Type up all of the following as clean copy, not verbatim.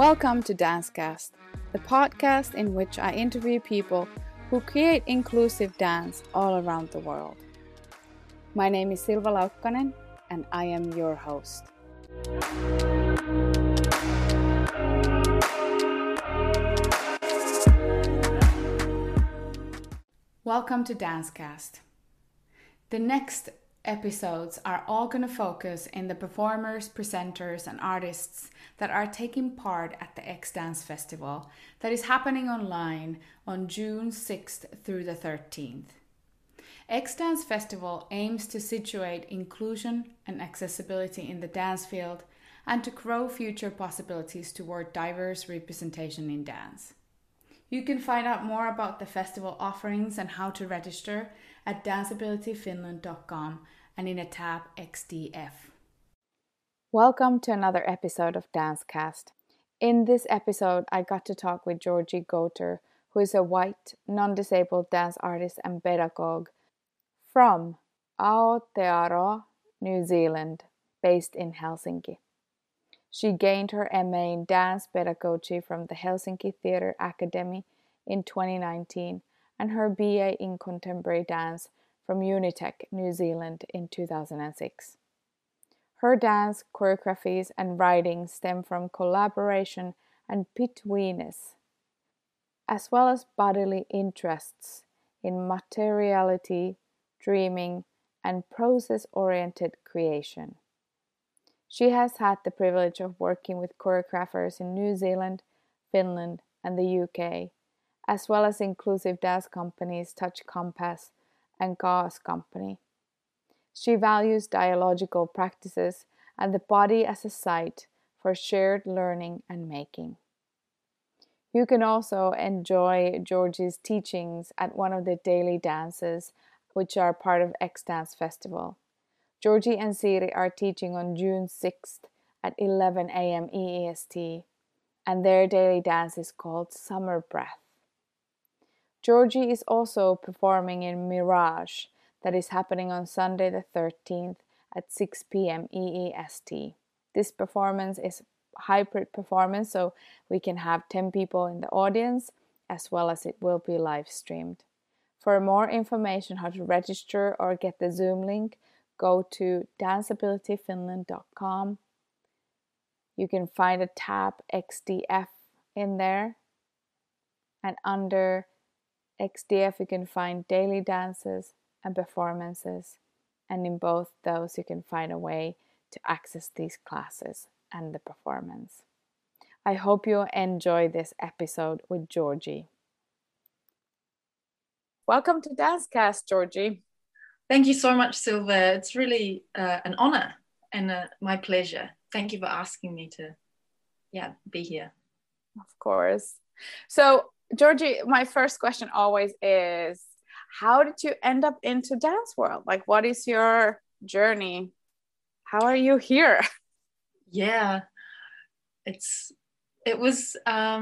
Welcome to Dancecast, the podcast in which I interview people who create inclusive dance all around the world. My name is Silva Laukkanen and I am your host. Welcome to Dancecast. The next episodes are all going to focus in the performers, presenters and artists that are taking part at the X Dance Festival that is happening online on June 6th through the 13th. X Dance Festival aims to situate inclusion and accessibility in the dance field and to grow future possibilities toward diverse representation in dance. You can find out more about the festival offerings and how to register at danceabilityfinland.com and in a tab XDF. Welcome to another episode of Dancecast. In this episode, I got to talk with Georgie Goter, who is a white, non-disabled dance artist and pedagogue from Aotearoa, New Zealand, based in Helsinki. She gained her MA in dance pedagogy from the Helsinki Theatre Academy in 2019 and her BA in contemporary dance from Unitec, New Zealand in 2006. Her dance, choreographies and writing stem from collaboration and betweenness, as well as bodily interests in materiality, dreaming, and process-oriented creation. She has had the privilege of working with choreographers in New Zealand, Finland, and the UK, as well as inclusive dance companies Touch Compass and Chaos Company. She values dialogical practices and the body as a site for shared learning and making. You can also enjoy Georgie's teachings at one of the daily dances, which are part of X Dance Festival. Georgie and Siri are teaching on June 6th at 11 a.m. EEST, and their daily dance is called Summer Breath. Georgie is also performing in Mirage that is happening on Sunday the 13th at 6 p.m. EEST. This performance is a hybrid performance, so we can have 10 people in the audience, as well as it will be live streamed. For more information how to register or get the Zoom link, go to danceabilityfinland.com. You can find a tab XDF in there, and under XDF you can find daily dances and performances, and in both those you can find a way to access these classes and the performance. I hope you enjoy this episode with Georgie. Welcome to Dancecast, Georgie. Thank you so much, Silva. It's really an honor and my pleasure. Thank you for asking me to be here. Of course. So, Georgie, my first question always is, how did you end up into dance world? Like, what is your journey? How are you here? Yeah, it was,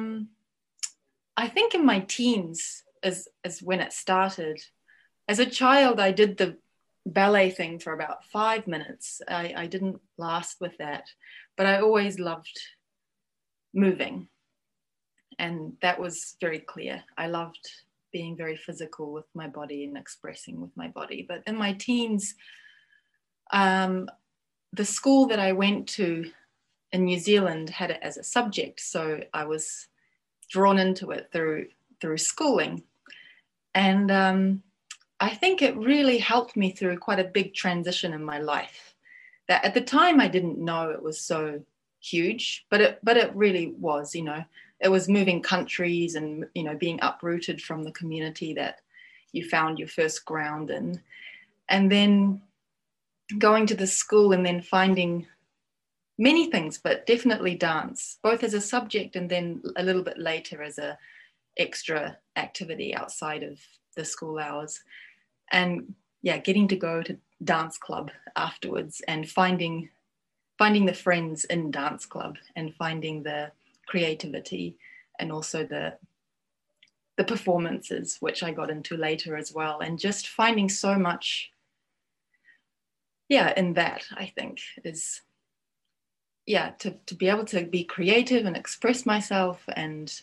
I think in my teens is when it started. As a child, I did the ballet thing for about 5 minutes. I didn't last with that, but I always loved moving. And that was very clear. I loved being very physical with my body and expressing with my body. But in my teens, the school that I went to in New Zealand had it as a subject. So I was drawn into it through schooling. And I think it really helped me through quite a big transition in my life. That at the time I didn't know it was so huge, but it really was, you know. It was moving countries and, you know, being uprooted from the community that you found your first ground in. And then going to the school and then finding many things, but definitely dance, both as a subject and then a little bit later as a extra activity outside of the school hours. And getting to go to dance club afterwards and finding the friends in dance club and finding the creativity and also the performances, which I got into later as well, and just finding so much in that, I think is yeah, to be able to be creative and express myself and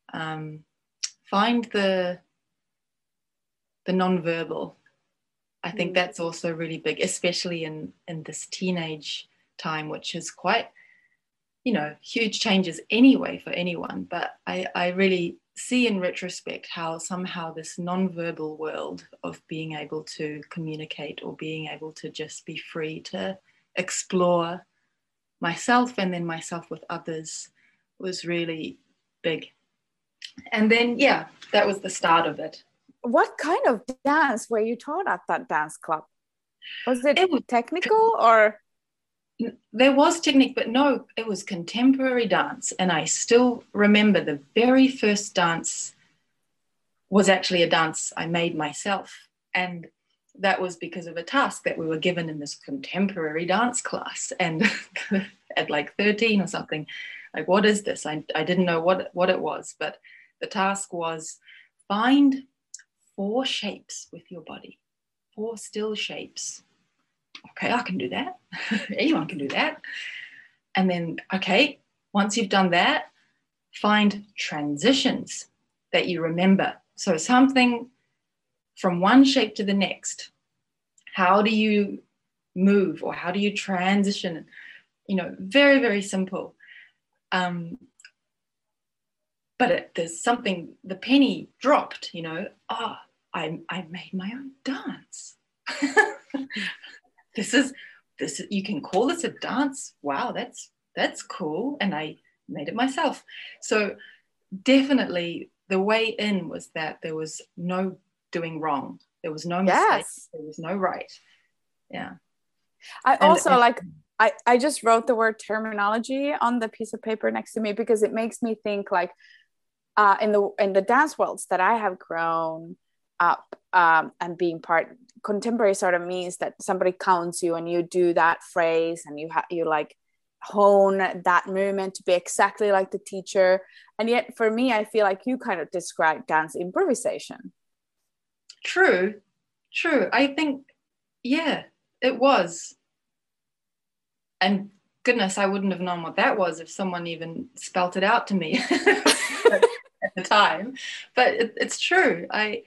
find the non-verbal. I think that's also really big, especially in this teenage time, which is quite, you know, huge changes anyway for anyone. But I really see in retrospect how somehow this non-verbal world of being able to communicate or being able to just be free to explore myself and then myself with others was really big. And then, yeah, that was the start of it. What kind of dance were you taught at that dance club? Was it technical or? There was technique, but no, it was contemporary dance. And I still remember the very first dance was actually a dance I made myself. And that was because of a task that we were given in this contemporary dance class. And at like 13 or something, like, what is this? I didn't know what it was, but the task was find 4 shapes with your body, 4 still shapes. Okay, I can do that. Anyone can do that. And then, okay, once you've done that, find transitions that you remember. So something from one shape to the next. How do you move or how do you transition? You know, very, very simple. But there's something, the penny dropped, you know, I made my own dance. This is, you can call this a dance. Wow, that's cool. And I made it myself. So definitely the way in was that there was no doing wrong. There was no mistake. Yes. There was no right. Yeah. I also I just wrote the word terminology on the piece of paper next to me because it makes me think like in the dance worlds that I have grown up and being part, contemporary sort of means that somebody counts you and you do that phrase and you like hone that movement to be exactly like the teacher. And yet for me, I feel like you kind of describe dance improvisation. True. I think, yeah, it was. And goodness, I wouldn't have known what that was if someone even spelt it out to me at the time. But it's true. I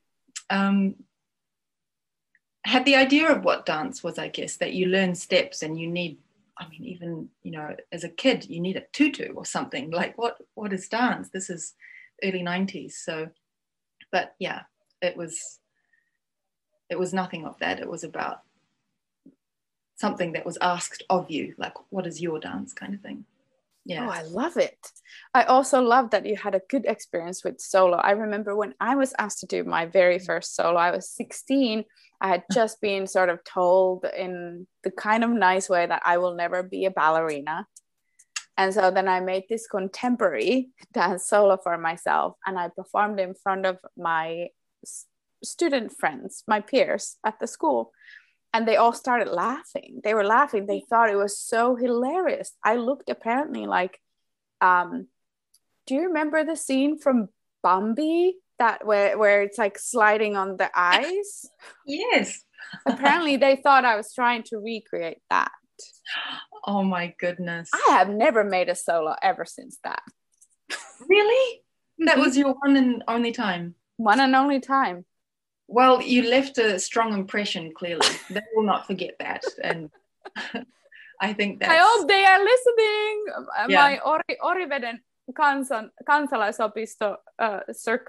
had the idea of what dance was, I guess, that you learn steps and you need, I mean, even, you know, as a kid, you need a tutu or something. Like, what is dance? This is early 90s. So, but yeah, it was nothing of that. It was about something that was asked of you, like, what is your dance kind of thing. Yeah. Oh, I love it. I also love that you had a good experience with solo. I remember when I was asked to do my very first solo, I was 16. I had just been sort of told in the kind of nice way that I will never be a ballerina. And so then I made this contemporary dance solo for myself and I performed in front of my student friends, my peers at the school. And they all started laughing. They were laughing. They thought it was so hilarious. I looked apparently like, do you remember the scene from Bambi that where it's like sliding on the ice? Yes. Apparently they thought I was trying to recreate that. Oh my goodness. I have never made a solo ever since that. Really? That was your one and only time? One and only time. Well, you left a strong impression, clearly. They will not forget that. And I think that's... I hope they are listening. Yeah. My Oriveden kansalaisopisto circa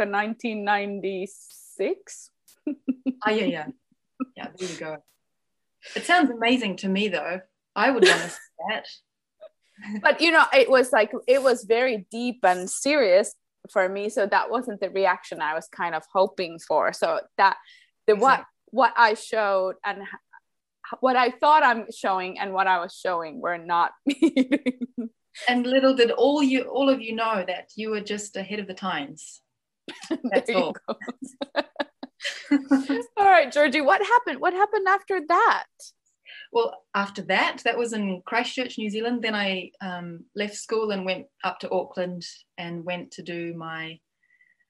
1996. Yeah, there you go. It sounds amazing to me, though. I would want to see that. But, you know, it was very deep and serious for me, so that wasn't the reaction I was kind of hoping for. So that what I showed and what I thought I'm showing and what I was showing were not meeting. And little did all of you know that you were just ahead of the times. That's all. All right, Georgie, what happened after that? Well, after that was in Christchurch, New Zealand. Then I left school and went up to Auckland and went to do my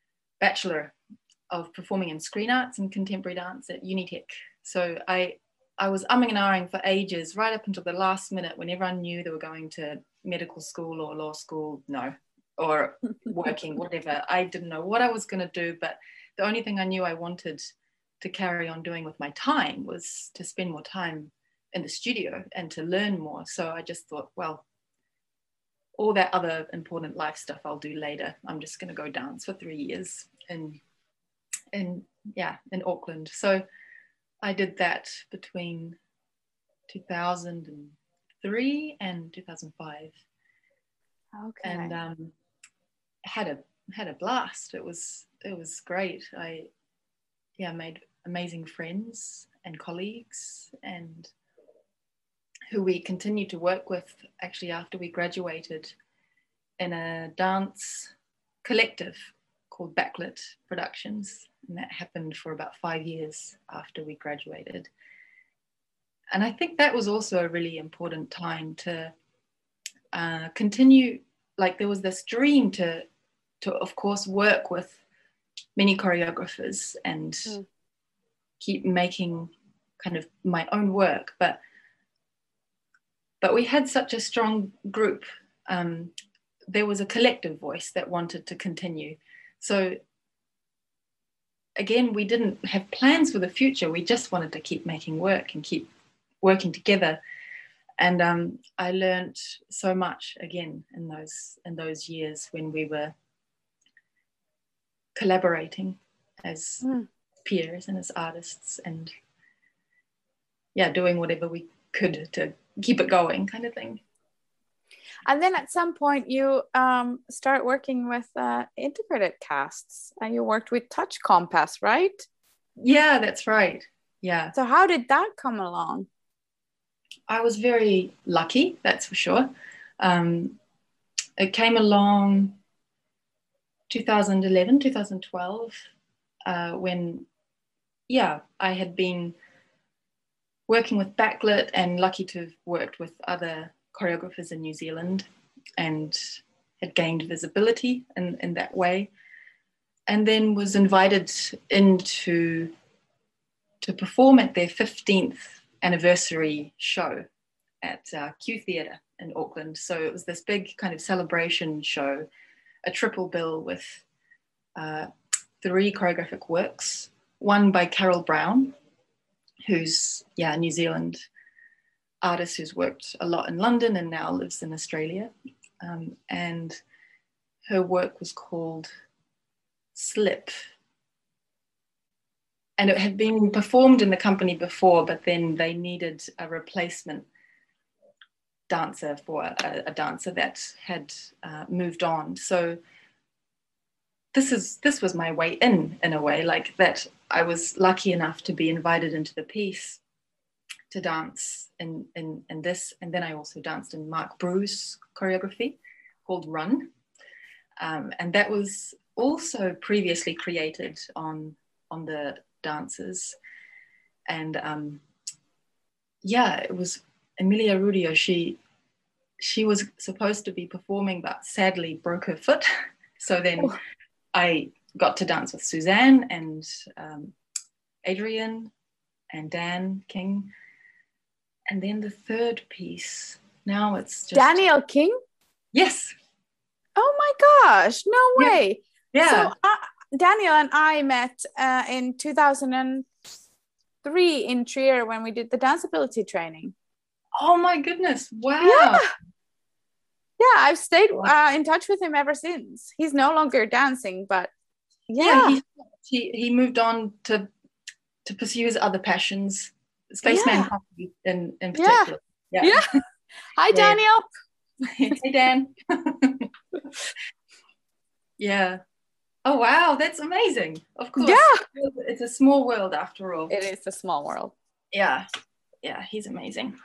Bachelor of Performing and Screen Arts and Contemporary Dance at Unitec. So I I was umming and ahhing for ages, right up until the last minute when everyone knew they were going to medical school or law school, no, or working, whatever. I didn't know what I was going to do, but the only thing I knew I wanted to carry on doing with my time was to spend more time in the studio and to learn more. So I just thought, well, all that other important life stuff I'll do later. I'm just going to go dance for 3 years in Auckland. So I did that between 2003 and 2005. Okay. And had a blast. It was great. I made amazing friends and colleagues, and who we continued to work with actually after we graduated in a dance collective called Backlit Productions. And that happened for about 5 years after we graduated. And I think that was also a really important time to continue. Like, there was this dream to of course work with many choreographers and keep making kind of my own work, but we had such a strong group. There was a collective voice that wanted to continue. So again, we didn't have plans for the future. We just wanted to keep making work and keep working together. And I learned so much again in those years when we were collaborating as peers and as artists, and doing whatever we could to keep it going, kind of thing. And then at some point you start working with integrated casts, and you worked with Touch Compass, right? Yeah, that's right. Yeah. So how did that come along? I was very lucky, that's for sure. It came along 2011, 2012, when, I had been working with Backlit and lucky to have worked with other choreographers in New Zealand and had gained visibility in that way. And then was invited in to perform at their 15th anniversary show at Q Theatre in Auckland. So it was this big kind of celebration show, a triple bill with 3 choreographic works, one by Carol Brown, who's a New Zealand artist who's worked a lot in London and now lives in Australia. And her work was called Slip. And it had been performed in the company before, but then they needed a replacement dancer for a dancer that had moved on. So this was my way in a way, like that. I was lucky enough to be invited into the piece to dance in this, and then I also danced in Mark Brew's choreography called Run, and that was also previously created on the dancers. And it was Emilia Rudio. She was supposed to be performing, but sadly broke her foot. So then I got to dance with Suzanne and Adrian and Dan King. And then the third piece, now it's just... Daniel King? Yes. Oh my gosh, no way. Yeah. So Daniel and I met in 2003 in Trier when we did the danceability training. Oh my goodness, wow. Yeah, I've stayed in touch with him ever since. He's no longer dancing, but he moved on to pursue his other passions, Spaceman Coffee in particular. Yeah. Hi, Daniel. Hey, Dan. Yeah. Oh, wow. That's amazing. Of course. Yeah. It's a small world after all. It is a small world. Yeah. Yeah. He's amazing.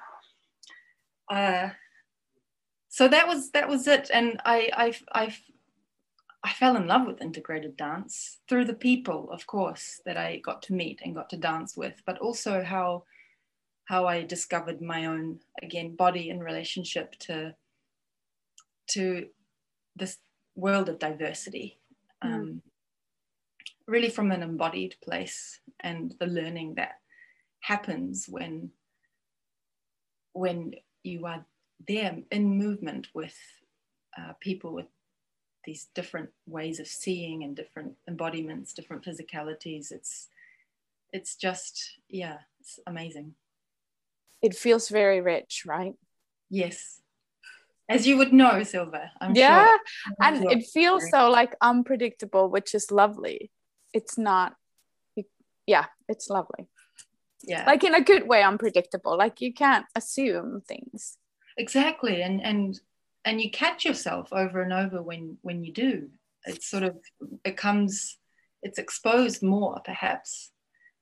So that was it. And I fell in love with integrated dance through the people, of course, that I got to meet and got to dance with, but also how I discovered my own, again, body in relationship to this world of diversity, really from an embodied place, and the learning that happens when when you are there in movement with people with these different ways of seeing and different embodiments, different physicalities, it's just, yeah, it's amazing. It feels very rich, right? Yes, as you would know, Silva, I'm Yeah, sure. and it feels so like unpredictable, which is lovely. It's not, yeah, it's lovely. Yeah, like in a good way, unpredictable. Like you can't assume things. exactly. And you catch yourself over and over when you do. It's sort of, it's exposed more perhaps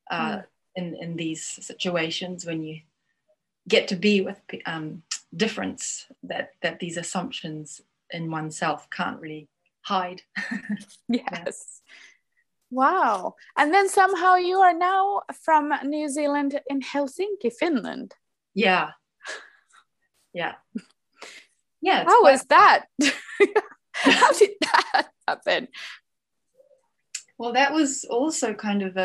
in these situations when you get to be with difference, that these assumptions in oneself can't really hide. Yes. Yeah. Wow. And then somehow you are now from New Zealand in Helsinki, Finland. Yeah. Yeah. Yeah. How was that? How did that happen? Well, that was also kind of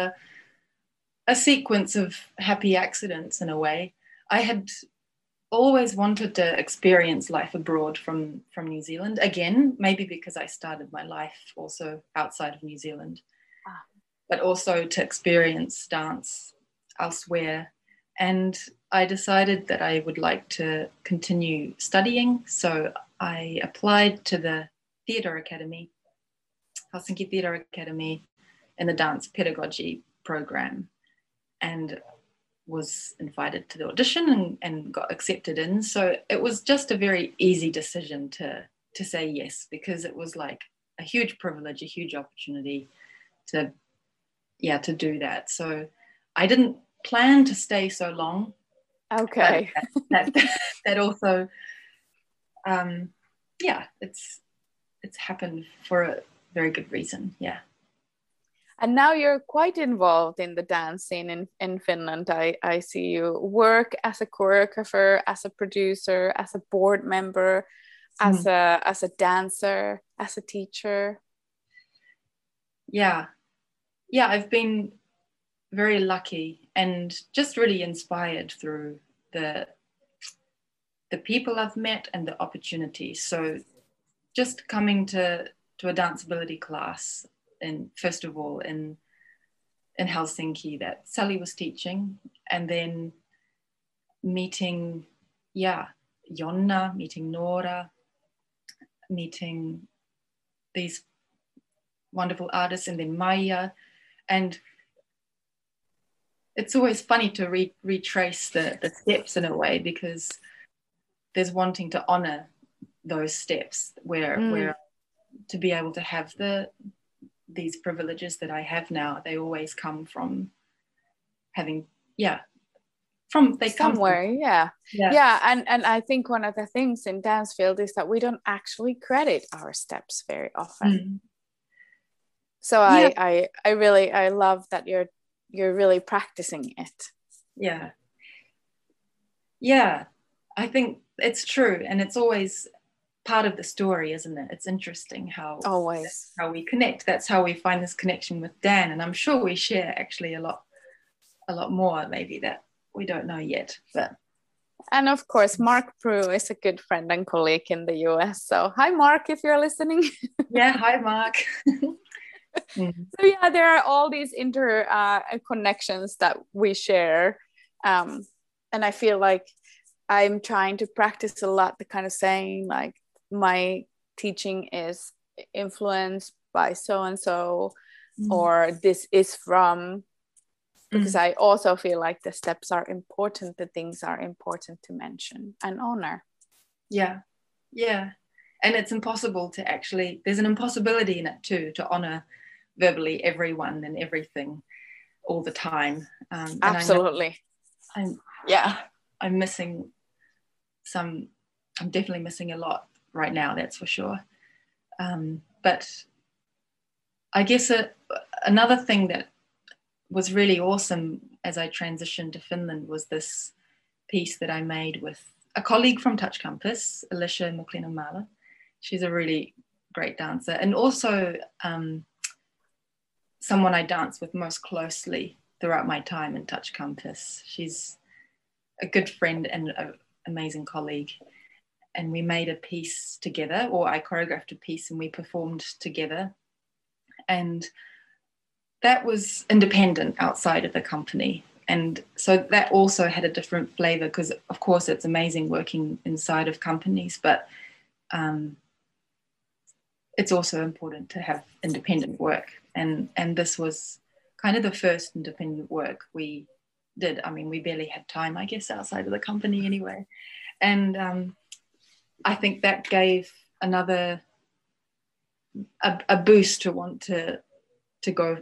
a sequence of happy accidents in a way. I had always wanted to experience life abroad from New Zealand again, maybe because I started my life also outside of New Zealand, but also to experience dance elsewhere. And I decided that I would like to continue studying. So I applied to the Theatre Academy, Helsinki Theatre Academy, in the dance pedagogy program, and was invited to the audition and got accepted in. So it was just a very easy decision to say yes, because it was like a huge privilege, a huge opportunity to do that. So I didn't plan to stay so long. Okay. That also, it's happened for a very good reason. Yeah. And now you're quite involved in the dance scene in Finland. I see you work as a choreographer, as a producer, as a board member, as a dancer, as a teacher. Yeah. Yeah, I've been very lucky and just really inspired through the people I've met and the opportunities. So just coming to a danceability class, and first of all in Helsinki that Sally was teaching, and then meeting Jonna, meeting Nora, meeting these wonderful artists, and then Maya. And it's always funny to retrace the steps in a way, because there's wanting to honor those steps where to be able to have these privileges that I have now, they always come from having they somewhere come from, yeah. And I think one of the things in dance field is that we don't actually credit our steps very often. So I really love that you're really practicing it. Yeah, I think it's true, and it's always part of the story, isn't it? It's interesting how we connect. That's how we find this connection with Dan, and I'm sure we share actually a lot more maybe that we don't know yet. But and of course, Mark Prue is a good friend and colleague in the US. So hi, Mark, if you're listening. Yeah, hi, Mark. So yeah, there are all these connections that we share, and I feel like I'm trying to practice a lot the kind of saying like my teaching is influenced by so and so, or this is from, because I also feel like the steps are important, the things are important to mention and honor. Yeah, and it's impossible to actually, there's an impossibility in it too, to honor verbally everyone and everything all the time. Absolutely. I'm missing some, I'm definitely missing a lot right now, that's for sure. But I guess another thing that was really awesome as I transitioned to Finland was this piece that I made with a colleague from Touch Compass, Alicia McLennan-Mala. She's a really great dancer, and also someone I dance with most closely throughout my time in Touch Compass. She's a good friend and amazing colleague, and we made a piece together, or I choreographed a piece and we performed together. And that was independent outside of the company. And so that also had a different flavor, because of course it's amazing working inside of companies, but it's also important to have independent work. And this was kind of the first independent work we did. I mean, we barely had time, I guess, outside of the company anyway. And I think that gave a boost to want to go,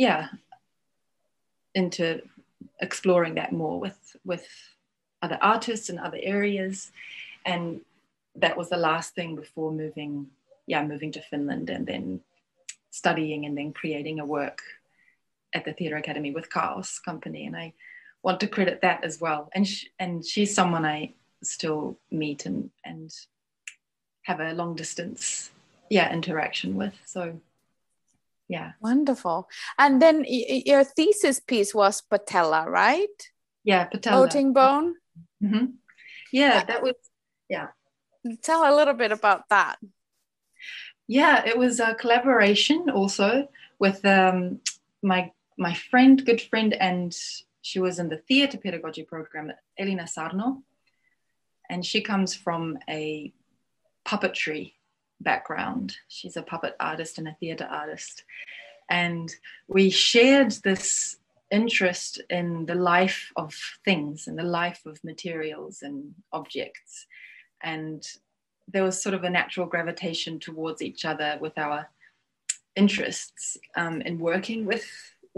into exploring that more with other artists and other areas. And that was the last thing before moving to Finland and then studying and then creating a work at the Theatre Academy with Chaos Company. And I want to credit that as well. And she's someone I still meet and have a long distance interaction with. So yeah. Wonderful. And then your thesis piece was patella, right? Yeah, patella. Floating bone. Mm-hmm. Yeah, that was, yeah. Tell a little bit about that. Yeah, it was a collaboration also with my good friend, and she was in the theatre pedagogy program, Elina Sarno, and she comes from a puppetry background. She's a puppet artist and a theatre artist. And we shared this interest in the life of things and the life of materials and objects. And there was sort of a natural gravitation towards each other with our interests in working with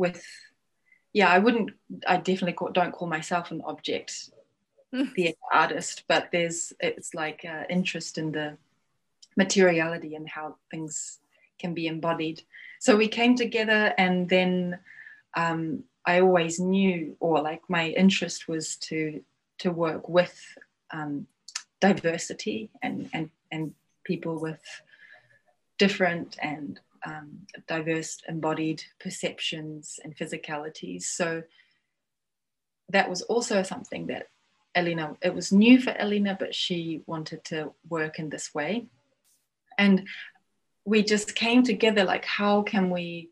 I definitely don't call myself an object theatre artist, but it's like interest in the materiality and how things can be embodied. So we came together, and then I always knew, or like my interest was to work with diversity and people with different and diverse embodied perceptions and physicalities. So that was also something that Elina, it was new for Elina, but she wanted to work in this way. And we just came together, like, how can we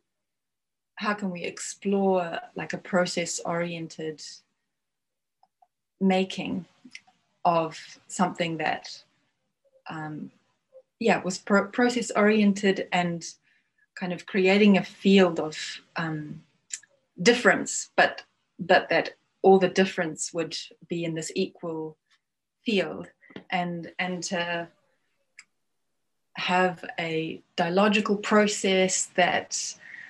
explore like a process-oriented making of something that was process-oriented and kind of creating a field of difference, but that all the difference would be in this equal field, and to have a dialogical process that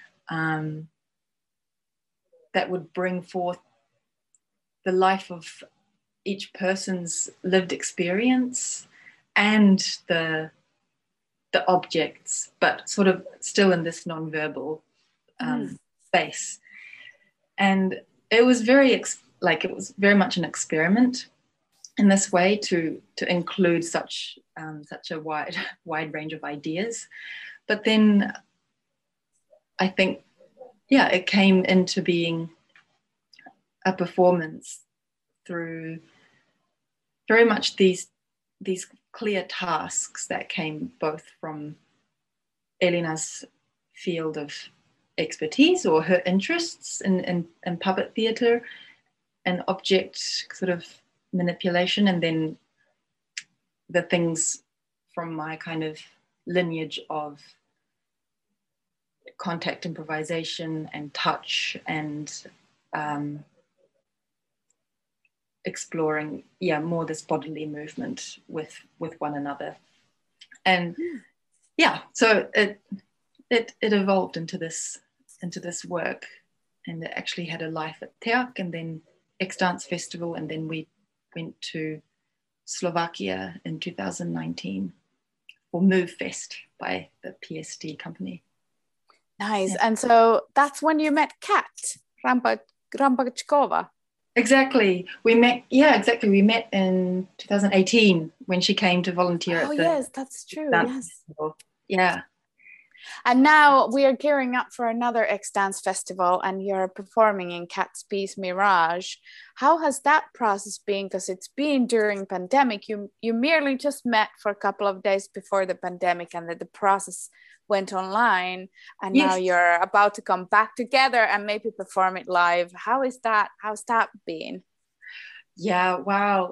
would bring forth the life of each person's lived experience and the objects, but sort of still in this non-verbal space. And it was very much an experiment in this way to include such a wide range of ideas. But then I think, it came into being a performance through very much these clear tasks that came both from Elina's field of expertise or her interests in puppet theatre and object sort of manipulation, and then the things from my kind of lineage of contact improvisation and touch and exploring more this bodily movement with one another. And so it evolved into this work, and it actually had a life at Teak and then X-Dance Festival, and then we went to Slovakia in 2019 for Move Fest by the PSD company. Nice. Yeah. And so that's when you met Kat Rambachkova. Exactly. We met in 2018 when she came to volunteer at the yes, that's true. Yes. Festival. Yeah. And now we are gearing up for another X Dance Festival, and you're performing in Cat's Mirage. How has that process been? Because it's been during pandemic. You merely just met for a couple of days before the pandemic, and the process went online, and Yes. now you're about to come back together and maybe perform it live. How's that been? Yeah, wow,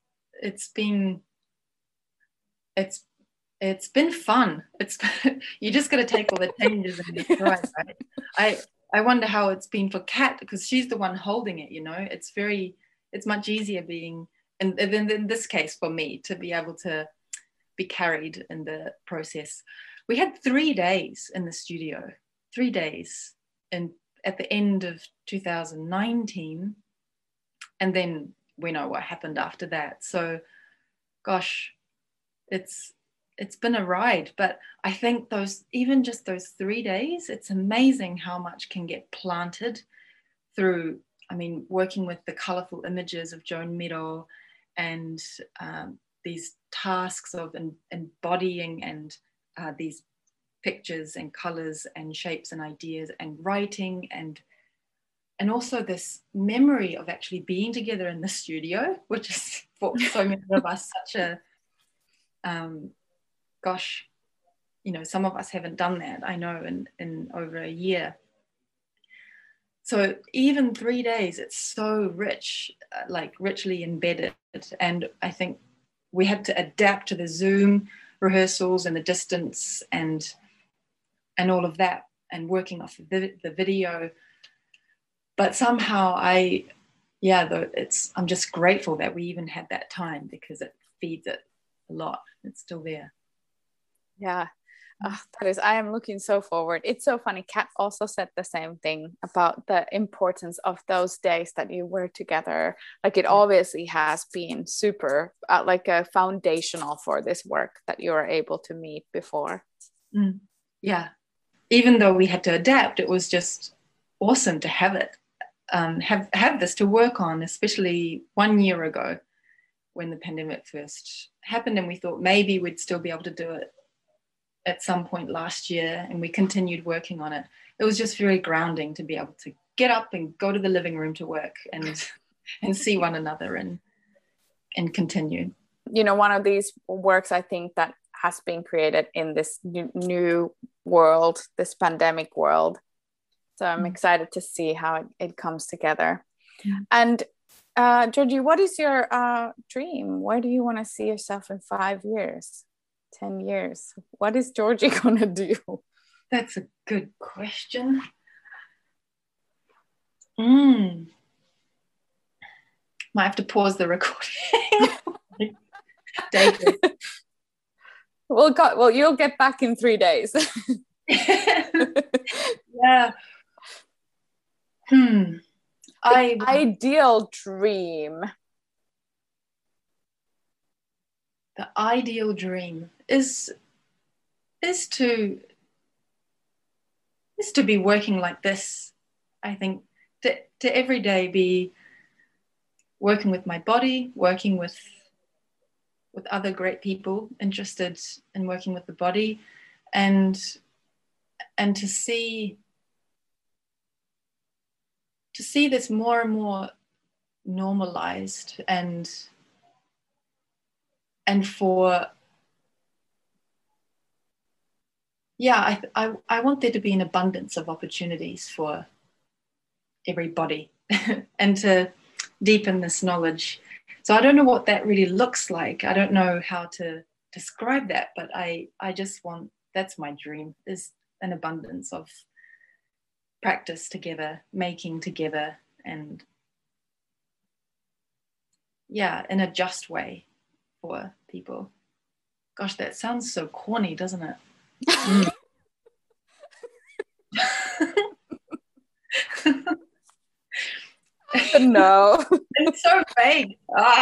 it's been fun. You just got to take all the changes in your stride, right? I wonder how it's been for Kat, because she's the one holding it. It's much easier being in this case for me to be able to be carried in the process. We had 3 days in the studio, 3 days, and at the end of 2019, and then we know what happened after that. So, gosh, it's been a ride, but I think even just those 3 days, it's amazing how much can get planted through, working with the colorful images of Joan Meadow and these tasks of embodying and these pictures and colors and shapes and ideas and writing and also this memory of actually being together in the studio, which is for so many of us such a gosh, some of us haven't done that, I know, in over a year. So even 3 days, it's so rich, like richly embedded. And I think we had to adapt to the Zoom rehearsals and the distance and all of that, and working off the video. But somehow I'm just grateful that we even had that time, because it feeds it a lot. It's still there. Yeah. I am looking so forward. It's so funny. Kat also said the same thing about the importance of those days that you were together. Like, it obviously has been super like a foundational for this work that you were able to meet before. Yeah. Even though we had to adapt, it was just awesome to have it, have this to work on, especially 1 year ago when the pandemic first happened, and we thought maybe we'd still be able to do it at some point last year, and we continued working on it. It was just very grounding to be able to get up and go to the living room to work and see one another and continue. One of these works, I think, that has been created in this new world, this pandemic world. So I'm excited to see how it comes together. And Georgie, what is your dream? Where do you want to see yourself in 5 years, 10 years? What is Georgie gonna do? That's a good question. Might have to pause the recording. David. Well, you'll get back in 3 days. Yeah. Ideal dream. The ideal dream is to be working like this. I think to every day be working with my body, working with other great people interested in working with the body, and to see this more and more normalized, and for I want there to be an abundance of opportunities for everybody and to deepen this knowledge. So I don't know what that really looks like. I don't know how to describe that, but I just want, that's my dream, is an abundance of practice together, making together, and in a just way for people. Gosh, that sounds so corny, doesn't it? No. It's so vague.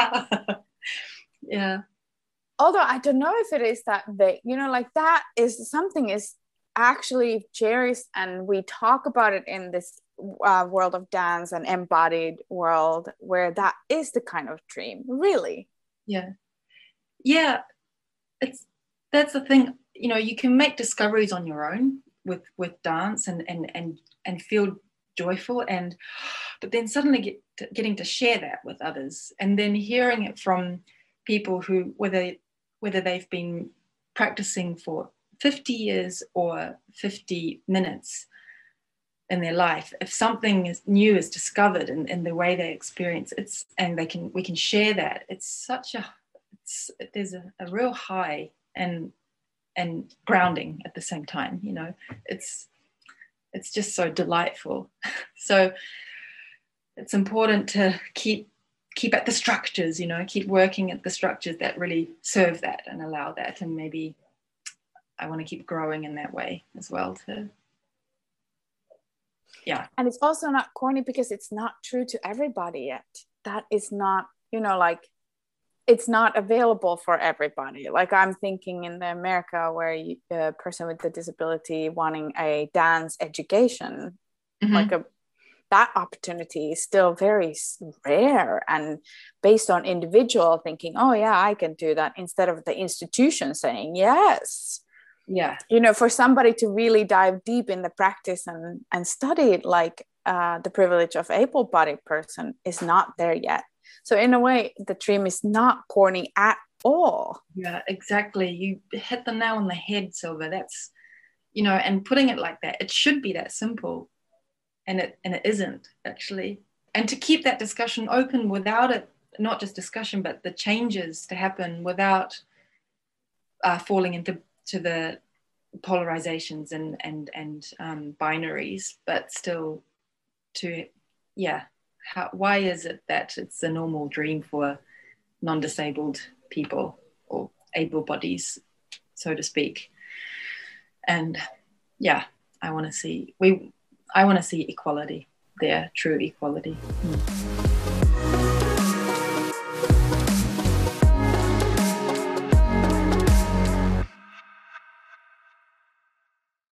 Yeah. Although I don't know if it is that vague, like that is something is actually cherished, and we talk about it in this world of dance and embodied world, where that is the kind of dream, really. Yeah. It's that's the thing, you know, you can make discoveries on your own with dance and feel joyful, but then suddenly getting to share that with others, and then hearing it from people who, whether they've been practicing for 50 years or 50 minutes in their life, if something new is discovered in the way they experience it, and we can share that, there's a real high and grounding at the same time, you know. It's just so delightful. So it's important to keep at the structures, you know, keep working at the structures that really serve that and allow that. And maybe I want to keep growing in that way as well too. Yeah. And it's also not corny because it's not true to everybody yet. That is not, you know, like, it's not available for everybody. Like, I'm thinking in the America where a person with a disability wanting a dance education, like that opportunity is still very rare, and based on individual thinking, oh yeah, I can do that, instead of the institution saying yes. Yeah. You know, for somebody to really dive deep in the practice and study it, like the privilege of able-bodied person is not there yet. So in a way, the dream is not corny at all. Yeah, exactly. You hit the nail on the head, Silva. That's, you know, and putting it like that, it should be that simple. And it isn't, actually. And to keep that discussion open without it, not just discussion, but the changes to happen without falling into the polarizations and binaries, but still to, yeah, why is it that it's a normal dream for non-disabled people or able bodies, so to speak? And yeah, I want to see equality there, true equality.